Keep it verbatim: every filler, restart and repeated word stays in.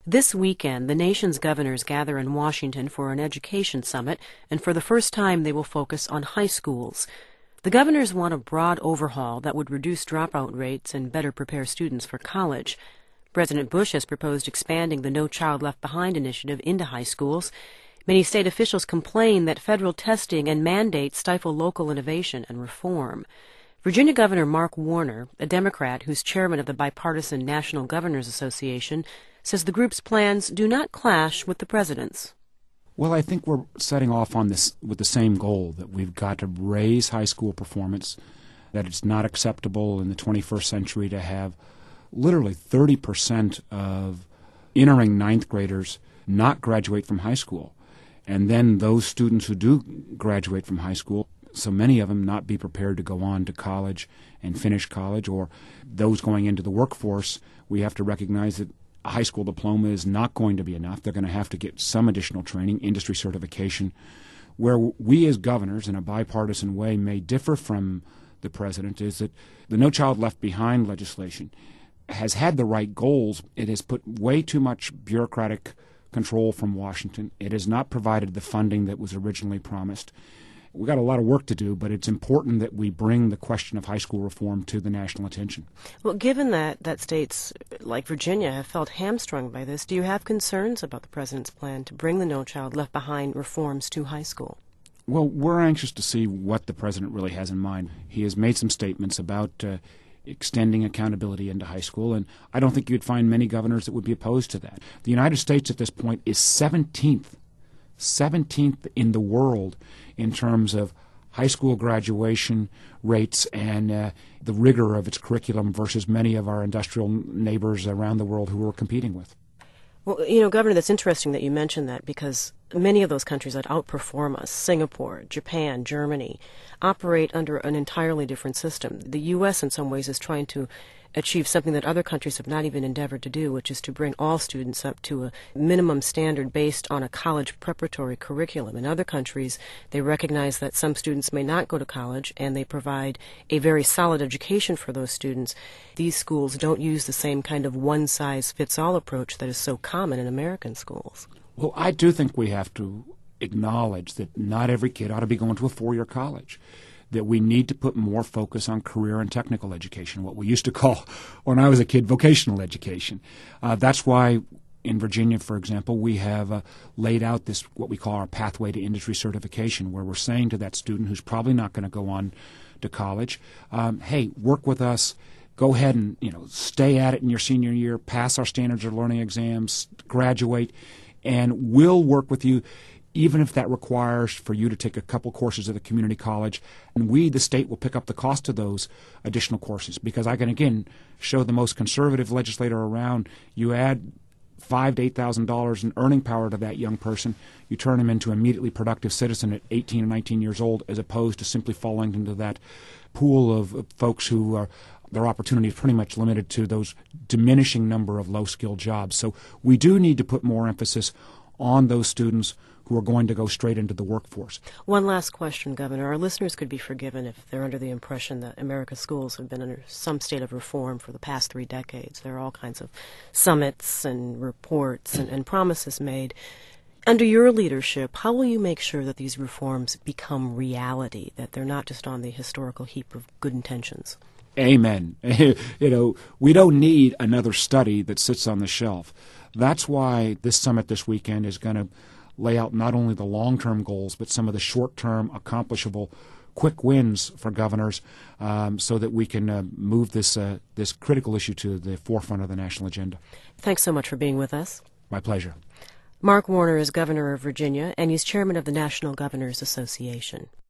This weekend, the nation's governors gather in Washington for an education summit, and for the first time they will focus on high schools. The governors want a broad overhaul that would reduce dropout rates and better prepare students for college. President Bush has proposed expanding the No Child Left Behind initiative into high schools. Many state officials complain that federal testing and mandates stifle local innovation and reform. Virginia Governor Mark Warner, a Democrat who's chairman of the bipartisan National Governors Association, says the group's plans do not clash with the president's. Well, I think we're setting off on this with the same goal, that we've got to raise high school performance, that it's not acceptable in the twenty-first century to have literally thirty percent of entering ninth graders not graduate from high school. And then those students who do graduate from high school, so many of them not be prepared to go on to college and finish college, or those going into the workforce, we have to recognize that a high school diploma is not going to be enough. They're going to have to get some additional training, industry certification. Where we as governors, in a bipartisan way, may differ from the president is that the No Child Left Behind legislation has had the right goals. It has put way too much bureaucratic control from Washington. It has not provided the funding that was originally promised. We've got a lot of work to do, but it's important that we bring the question of high school reform to the national attention. Well, given that, that states like Virginia have felt hamstrung by this, do you have concerns about the president's plan to bring the No Child Left Behind reforms to high school? Well, we're anxious to see what the president really has in mind. He has made some statements about uh, extending accountability into high school, and I don't think you'd find many governors that would be opposed to that. The United States at this point is seventeenth, seventeenth in the world in terms of high school graduation rates and uh, the rigor of its curriculum versus many of our industrial neighbors around the world who we're competing with. Well, you know, Governor, that's interesting that you mentioned that, because many of those countries that outperform us, Singapore, Japan, Germany, operate under an entirely different system. The U S in some ways is trying to achieve something that other countries have not even endeavored to do, which is to bring all students up to a minimum standard based on a college preparatory curriculum. In other countries, they recognize that some students may not go to college, and they provide a very solid education for those students. These schools don't use the same kind of one-size-fits-all approach that is so common in American schools. Well, I do think we have to acknowledge that not every kid ought to be going to a four-year college, that we need to put more focus on career and technical education, what we used to call, when I was a kid, vocational education. Uh, that's why in Virginia, for example, we have uh, laid out this, what we call our pathway to industry certification, where we're saying to that student who's probably not going to go on to college, um, hey, work with us. Go ahead and, you know, stay at it in your senior year, pass our standards of learning exams, graduate, and we'll work with you, even if that requires for you to take a couple courses at a community college. And we, the state, will pick up the cost of those additional courses, because I can, again, show the most conservative legislator around. You add five to eight thousand dollars in earning power to that young person, you turn him into an immediately productive citizen at eighteen or nineteen years old, as opposed to simply falling into that pool of, of folks who are their opportunity is pretty much limited to those diminishing number of low-skilled jobs. So we do need to put more emphasis on those students who are going to go straight into the workforce. One last question, Governor. Our listeners could be forgiven if they're under the impression that America's schools have been under some state of reform for the past three decades. There are all kinds of summits and reports and, and promises made. Under your leadership, how will you make sure that these reforms become reality, that they're not just on the historical heap of good intentions? Amen. You know, we don't need another study that sits on the shelf. That's why this summit this weekend is going to lay out not only the long-term goals, but some of the short-term, accomplishable, quick wins for governors, um, so that we can uh, move this uh, this critical issue to the forefront of the national agenda. Thanks so much for being with us. My pleasure. Mark Warner is governor of Virginia, and he's chairman of the National Governors Association.